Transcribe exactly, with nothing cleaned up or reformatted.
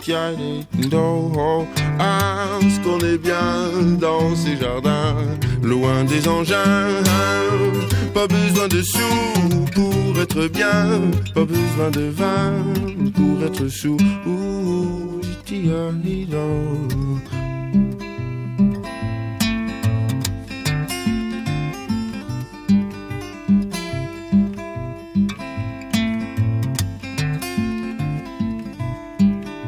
Ah, ce qu'on est bien dans ces jardins, loin des engins. Pas besoin de sous pour être bien, pas besoin de vin pour être sous. Ouh,